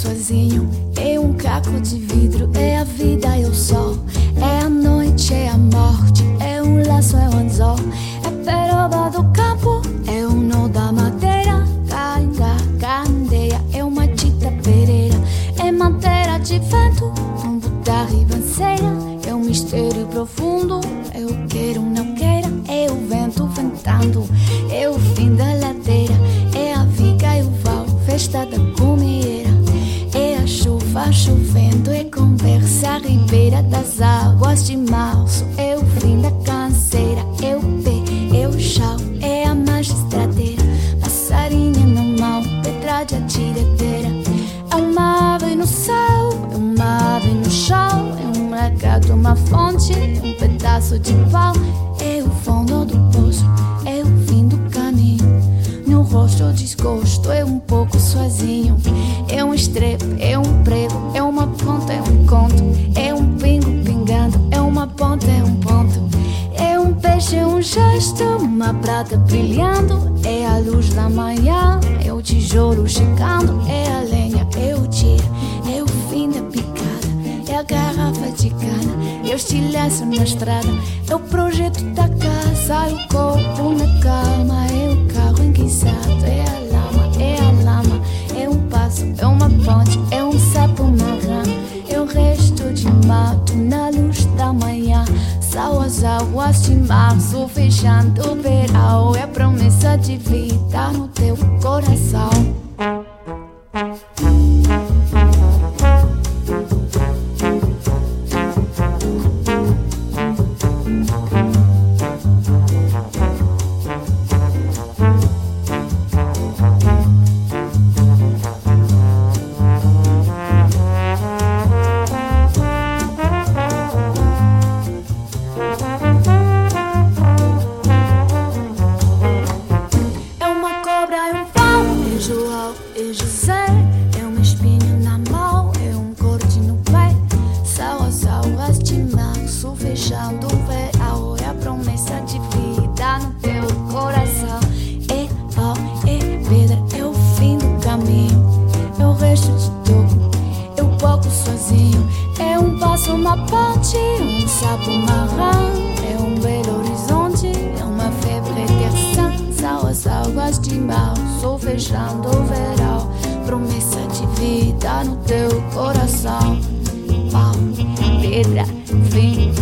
sozinho. É um caco de vidro, é a vida, é o sol. É a noite, é a morte, é um laço, é um anzol. É peroba do campo, é um nó da madeira. Cainga, candeia, é uma tita pereira. É madeira de vento, um buta ribanceira. É um mistério profundo, eu quero, não queira. É o vento ventando, é o fim da ladeira. É a viga e o val, festa da comieira. É a chuva chovendo, é conversa ribeira das águas de março. É o fim da canseira, é o pé, é o chão, é a magistradeira. Passarinha na mão, pedra de atiradeira. É uma ave no céu, é uma ave no chão. É um lagarto, uma fonte, um pedaço de pau. É o fundo do poço, é o fim do caminho. No rosto o desgosto, é um pouco sozinho. É um estrepe, é um prego, é uma ponta, é um conto. É um pingo pingando, é uma ponta, é um ponto. É um peixe, é um gesto, uma prata brilhando. É a luz da manhã, é o tijolo chegando. É a lenha, é o dia, é o fim da picada. É a garrafa de cana, é o estilhaço na estrada. É o projeto da casa, é o corpo na cama. É o carro enguiçado, é a lama, é a lama. É um passo, é uma ponte, é um sapo na rã. É o resto de mato na luz da manhã. São as águas de março fechando o verão. É a promessa de vida no teu coração. Pedra, vem,